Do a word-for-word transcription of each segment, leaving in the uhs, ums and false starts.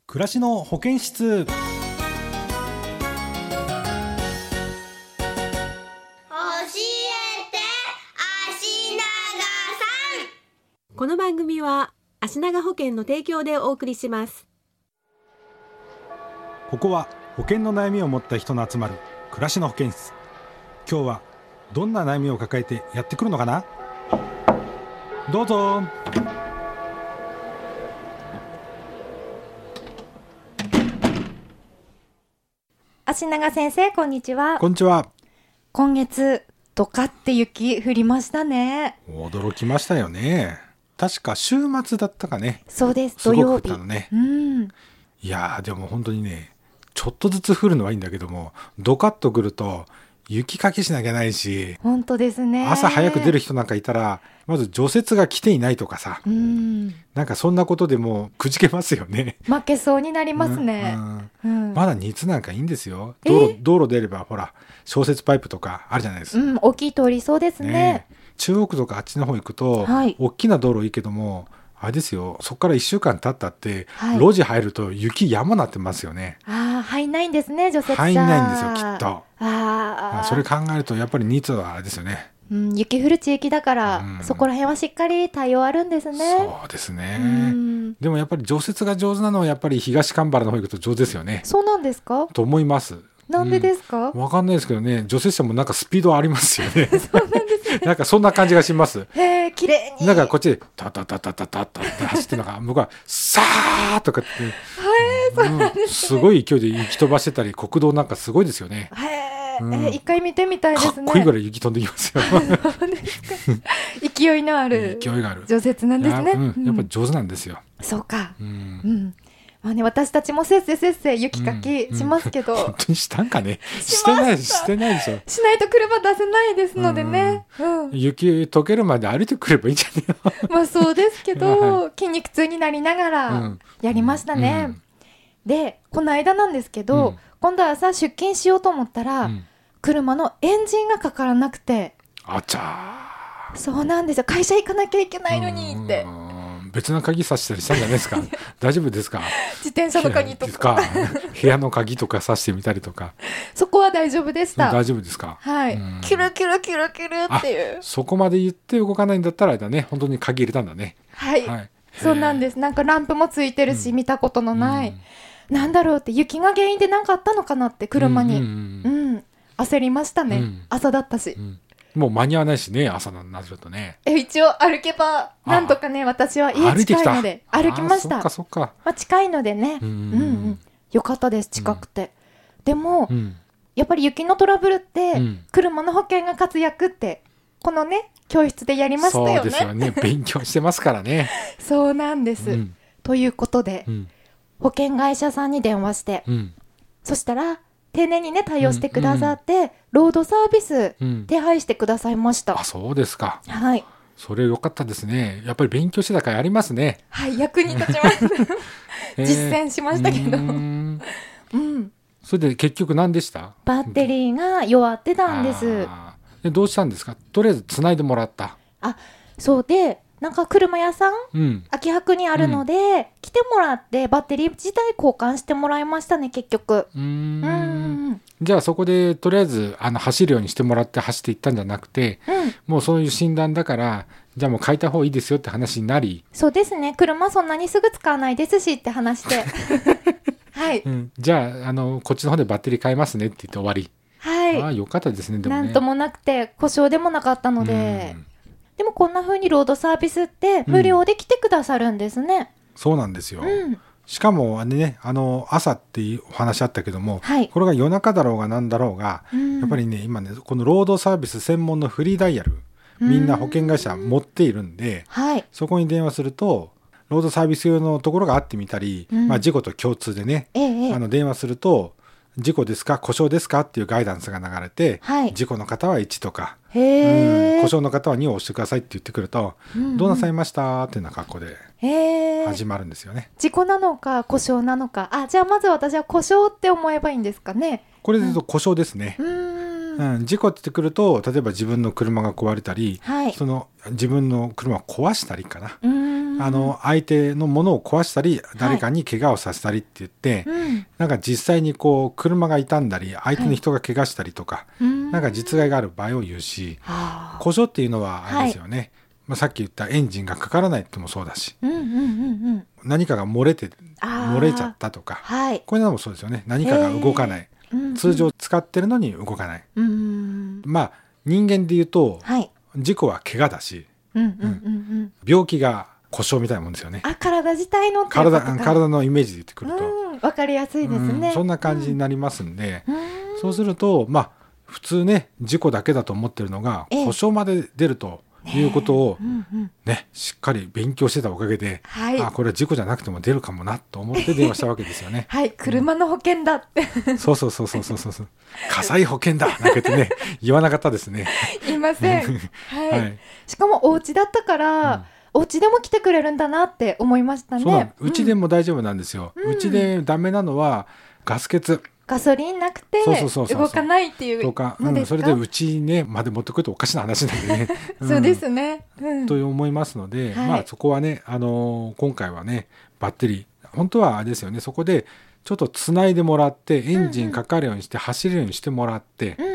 暮らしの保健室。 教えて足長さん。 この番組は足長保険の提供でお送りします。 ここは保険の悩みを持った人の集まる暮らしの保健室。今日はどんな悩みを抱えてやってくるのかな。どうぞ。 足長先生、こんにちは。 こんにちは。 今月ドカって雪降りましたね。 驚きましたよね。確か週末だったかね。 そうです、 すごく降土曜日。 ったのね。 うん、 いやーでも本当にね、ちょっとずつ降るのはいいんだけども、ドカッと来ると雪かきしなきゃいけないし、 本当ですね。 朝早く出る人なんかいたらまず除雪が来ていないとかさ、 うん、 なんかそんなことでもうくじけますよね。 負けそうになりますね。 うんうん、 まだ熱なんかいいんですよ。 え道路道路出ればほら消雪パイプとかあるじゃないですか、 うん、大きい通りそうですね。 ねえ中央区とかあっちの方行くと、 はい、 大きな道路いいけどもあれですよ、そこからいっしゅうかん経ったって、 はい、 路地入ると雪山なってますよね。 ああ、入んないんですね、除雪車。 入んないんですよきっと。 ああ、 それ考えるとやっぱり熱はあれですよね。 うん、雪降る地域だから、 うん、 そこら辺はしっかり対応あるんですね。 そうですね、 うん、 でもやっぱり除雪が上手なのはやっぱり東蒲原の方行くと上手ですよね。 そうなんですか？ と思います。 なんでですか？ うん、わかんないですけどね、除雪車もなんかスピードありますよね。 そうなんですね。 なんかそんな感じがします。 へえ、綺麗に。 なんかこっちでタタタタタタタって走ってるのが向こうはサーとかって、 へえ、そうなんですね。 すごい勢いで雪飛ばしてたり、国道なんかすごいですよね。 へえ、 うん、 え、一回見てみたいですね。 かっこいいぐらい雪飛んできますよ。 そうですか。勢いのある勢いがある除雪なんですね。 や、うん、やっぱり上手なんですよ。 そうか。 うん、 うんまあね、私たちもせっせせっせ雪かきしますけど、 うんうん、本当にしたんかね。 ししてないしてないでしょ。 しないと車出せないですのでね、うんうん、 雪溶けるまで歩いてくればいいんじゃないの。 まあそうですけど、 はい、 筋肉痛になりながらやりましたね、うん、でこの間なんですけど、うん、今度は朝出勤しようと思ったら、うん、車のエンジンがかからなくて、 あちゃー、そうなんですよ、会社行かなきゃいけないのにって、 別の鍵さしたりしたんじゃないですか。大丈夫ですか。 自転車の鍵とか部屋の鍵とかさしてみたりとか。 そこは大丈夫でした。 大丈夫ですか。 はい。キュルキュルキュルキュルっていう。 そこまで言って動かないんだったらあれだね、本当に鍵入れたんだね。 はい、はい、そうなんです。なんかランプもついてるし、うん、見たことのない、うん、なんだろうって、雪が原因で何かあったのかなって車に、うん、うんうん、焦りましたね、うん、朝だったし、うん、 もう間に合わないしね、朝になるとね。 え一応歩けばなんとかね、私は家近いので歩きました。 そっかそっか、 まあ、近いのでね、うんうんうん、よかったです、近くて、うん、でも、うん、やっぱり雪のトラブルって、うん、車の保険が活躍ってこのね教室でやりましたよね。 そうですよね、勉強してますからね。 そうなんです、うん、ということで、うん、保険会社さんに電話して、うん、そしたら丁寧にね対応してくださって、うんうん、ロードサービス手配してくださいました、うん、 あ、そうですか。 はい、 それ良かったですね。やっぱり勉強してたからありますね。 はい、役に立ちます、えー、実践しましたけど、うん、 うん、それで結局何でした？ バッテリーが弱ってたんです。 でどうしたんですか？とりあえずつないでもらった。 あ、そうで、なんか車屋さん、うん、秋葉区にあるので、うん、来てもらってバッテリー自体交換してもらいましたね、結局。うーん、うん、 じゃあそこでとりあえずあの走るようにしてもらって走っていったんじゃなくて、うん、もうそういう診断だからじゃあもう変えた方がいいですよって話になり。 そうですね、車そんなにすぐ使わないですしって話ではい、 うん、じゃあ、あのこっちの方でバッテリー変えますねって言って終わり。 はい、 ああ、よかったですね。でもね、 なんともなくて故障でもなかったので、でもこんな風にロードサービスって無料で来てくださるんですね、うん、 そうなんですよ、 うん、 しかも、ね、あの朝っていうお話あったけども、 はい、 これが夜中だろうがなんだろうが、うん、やっぱりね今ねこのロードサービス専門のフリーダイヤル、みんな保険会社持っているんで、 はい、 そこに電話するとロードサービス用のところがあってみたり、うん、まあ、事故と共通でね、ええ、あの電話すると事故ですか故障ですかっていうガイダンスが流れて、はい、事故の方はいちとか、へうん、故障の方はにを押してくださいって言ってくると、うんうん、どうなさいましたっていうような格好で始まるんですよね。 事故なのか故障なのか。あ、じゃあまず私は故障って思えばいいんですかね。 これで言うと故障ですね、うん、うん、事故ってくると例えば自分の車が壊れたり、はい、その自分の車を壊したりかな、うんあの相手のものを壊したり誰かに怪我をさせたりって言って、はい、なんか実際にこう車が傷んだり相手の人が怪我したりとか、はい、なんか実害がある場合を言うし、故障っていうのはあれですよね、はい、まあ、さっき言ったエンジンがかからないってもそうだし、うんうんうんうん、何かが漏れて漏れちゃったとか、はい、こういうのもそうですよね。何かが動かない、通常使ってるのに動かない、うんうん、まあ人間で言うと、はい、事故は怪我だし、うんうんうんうん、病気が故障みたいなもんですよね。 あ、体自体のっていうことか。 体, 体のイメージで言ってくると、 うん、分かりやすいですね、 うん、そんな感じになりますんで、うん、そうするとまあ普通ね事故だけだと思ってるのが、ええ、故障まで出るということを、ねうんうんね、しっかり勉強してたおかげで、はい、あこれは事故じゃなくても出るかもなと思って電話したわけですよね。 はい、車の保険だって、 うん、そうそうそうそうそうそう火災保険だなんかね言わなかったですね。 言いません、はいはい、しかもお家だったから、うん、お家でも来てくれるんだなって思いましたね。 そううちでも大丈夫なんですよ。うち、うん、でダメなのはガス欠、 ガソリンなくて動かないっていうのですか、 うん、それでうちねまで持ってくるとおかしな話なんでね、 うん、そうですね、うん、 と思いますので、はい、まあそこはね、あのー、今回はねバッテリー本当はあれですよね、そこでちょっとつないでもらってエンジンかかるようにして走るようにしてもらって、うんうん、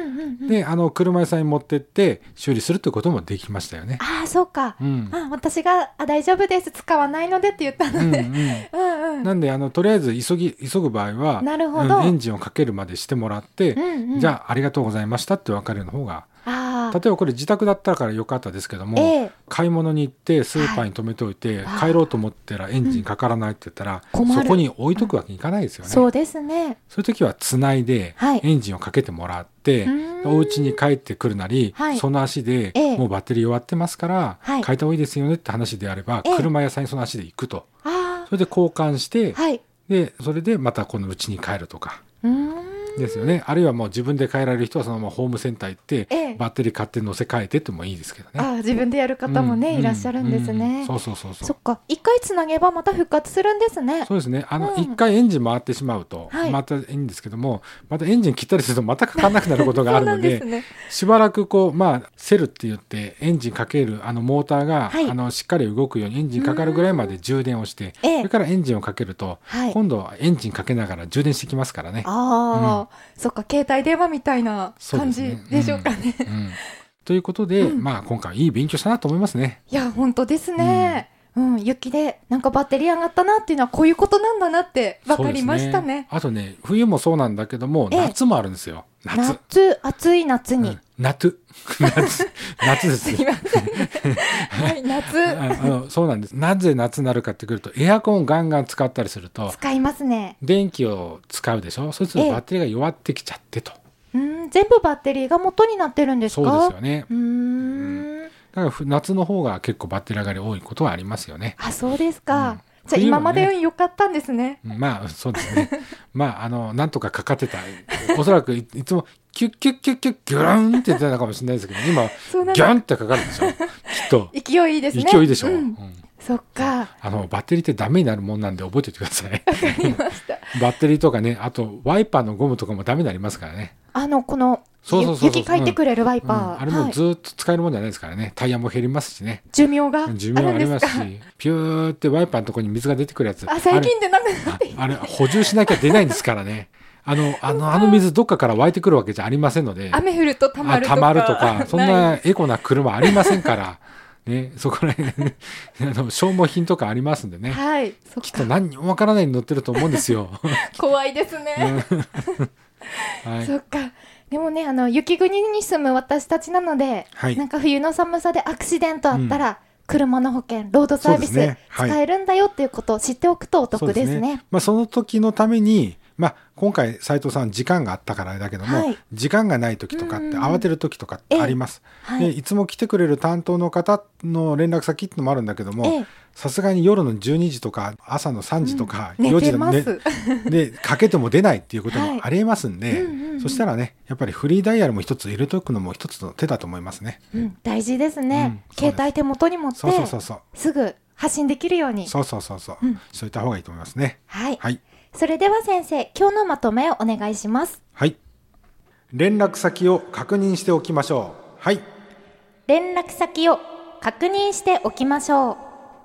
であの車屋さんに持ってって修理するということもできましたよね。 ああそうか、うん、あ私があ大丈夫です使わないのでって言ったので、うんうんうん、 なんであのとりあえず急ぎ急ぐ場合はなるほど、うん、エンジンをかけるまでしてもらって、うんうん、じゃあありがとうございましたって分かるの方が、あ例えばこれ自宅だったからよかったですけども、えー、買い物に行ってスーパーに止めておいて、はい、帰ろうと思ったらエンジンかからないって言ったら、うん、そこに置いとくわけにいかないですよね、うん、 そうですね。 そういう時はつないでエンジンをかけてもらって、はい、お家に帰ってくるなり、はい、その足で、えー、もうバッテリー終わってますから、はい、変えた方がいいですよねって話であれば、えー、車屋さんにその足で行くと、それで交換して、はい、でそれでまたこの家に帰るとか、うーんですよね。あるいはもう自分で変えられる人はそのままホームセンター行って、ええ、バッテリー買って乗せ替えてってもいいですけどね。 あ自分でやる方もね、うん、いらっしゃるんですね、うんうん、 そうそうそうそう。 そっか、一回つなげばまた復活するんですね。 そうですね。あの、うん、一回エンジン回ってしまうとまたいいんですけども、はい、またエンジン切ったりするとまたかかんなくなることがあるのでね、しばらくこうまあセルって言ってエンジンかけるあのモーターが、はい、あのしっかり動くようにエンジンかかるぐらいまで充電をして、それからエンジンをかけると、はい、今度はエンジンかけながら充電してきますからね。 ああ、うん、そっか、携帯電話みたいな感じでしょうかね。 うんうん、ということで、うん、まあ今回いい勉強したなと思いますね。 いや本当ですね、うんうん、雪でなんかバッテリー上がったなっていうのはこういうことなんだなって分かりました ね, ねあとね冬もそうなんだけども夏もあるんですよ。夏夏暑い夏に、うん、 夏夏夏ですすいません、はい、夏ああのそうなんです。なぜ夏になるかってくるとエアコンをガンガン使ったりすると使いますね。 電気を使うでしょ。そうするとバッテリーが弱ってきちゃってと、 うん全部バッテリーが元になってるんですか。 そうですよね。うーん、うん、だから夏の方が結構バッテリー上がり多いことはありますよね。 あそうですか、うん、じゃあ今まで良かったんですね。 まあそうですねまああのなんとかかかってたおそらく い, いつもキュッキュッキュッキュッギュランって言ってたのかもしれないですけど今ギャンってかかるでしょきっと勢いいいですね。 勢いでしょ、うんうん、 そっか。 あのバッテリーってダメになるもんなんで覚えておいてください。 わかりましたバッテリーとかね、あとワイパーのゴムとかもダメになりますからね。 あのこのそうそうそうそう雪かいてくれるワイパー、うんうん、 あれもずっと使えるもんじゃないですからね、はい、タイヤも減りますしね。 寿命が寿命ありますしピューってワイパーのところに水が出てくるやつ、 あ最近でなくなってあれ補充しなきゃ出ないんですからねあのあのあの水どっかから湧いてくるわけじゃありませんので、 雨降るとたまるとかたまるとかそんなエコな車ありませんからね、そこら辺あの消耗品とかありますんでね、はい、そっかきっと何にもわからないに乗ってると思うんですよ怖いですね、はい、そっか。でもね、あの雪国に住む私たちなので、はい、なんか冬の寒さでアクシデントあったら、うん、車の保険ロードサービス、ねはい、使えるんだよっていうことを知っておくとお得ですね。そうですね、 まあ、その時のためにまあ、今回斉藤さん時間があったからだけども、はい、時間がない時とかって慌てる時とかってあります、はい、でいつも来てくれる担当の方の連絡先ってのもあるんだけども、さすがに夜のじゅうにじとか朝のさんじとかよじで、ね、うん、でかけても出ないっていうこともありえますんで、はいうんうんうん、そしたらねやっぱりフリーダイヤルも一つ入れておくのも一つの手だと思いますね、 うん、大事ですね、うん、携帯手元に持ってそうそうそうそうすぐ発信できるようにそうそうそうそう、うん、そういった方がいいと思いますね。 はい、はい、それでは先生今日のまとめをお願いします。 はい、連絡先を確認しておきましょう。はい、 連絡先を確認しておきましょう。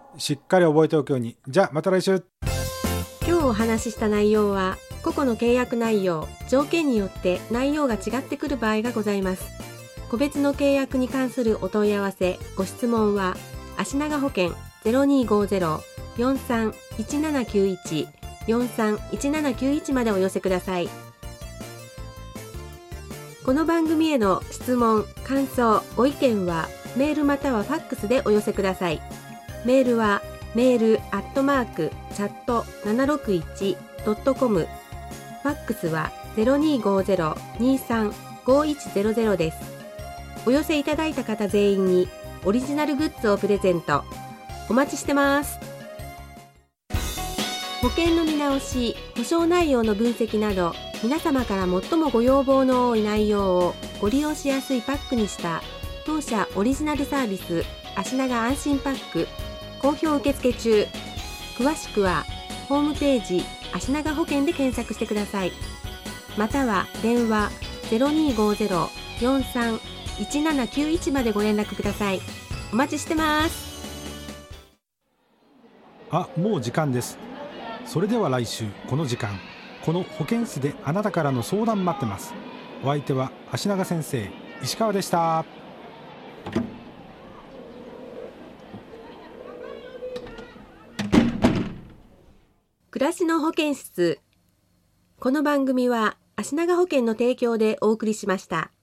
しっかり覚えておくように。じゃあまた来週。 今日お話しした内容は個々の契約内容、条件によって内容が違ってくる場合がございます。個別の契約に関するお問い合わせ、ご質問は足長保険 ゼロにーごーゼロ よんさん いちななきゅういち よんさん いちななきゅういちまでお寄せください。この番組への質問、感想、ご意見はメールまたはファックスでお寄せください。メールはメールアットマークチャットななろくいちドットコム、ファックスは ゼロにーごーゼロ にーさん ごーいちゼロゼロ です。お寄せいただいた方全員にオリジナルグッズをプレゼント。お待ちしてます。保険の見直し、保証内容の分析など、皆様から最もご要望の多い内容をご利用しやすいパックにした当社オリジナルサービス足長安心パック、好評受付中。詳しくはホームページ足長保険で検索してください。または電話 ゼロにーごーゼロ よんさん いちななきゅういちまでご連絡ください。お待ちしてます。 あ、もう時間です。それでは来週この時間、この保健室であなたからの相談待ってます。お相手は足長先生、石川でした。 暮らしの保健室。この番組は足長保険の提供でお送りしました。